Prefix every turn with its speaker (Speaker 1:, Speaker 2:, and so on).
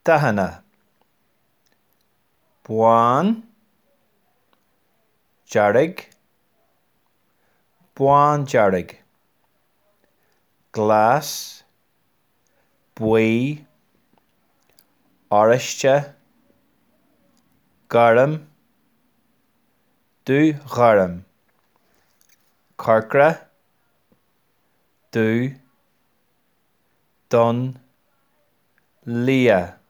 Speaker 1: Tahana. Buan, Jarig, Buan Jarig. Glass, Bui, Orishte, Garam, Du Garam. Carcra, Du, Dun, Leah.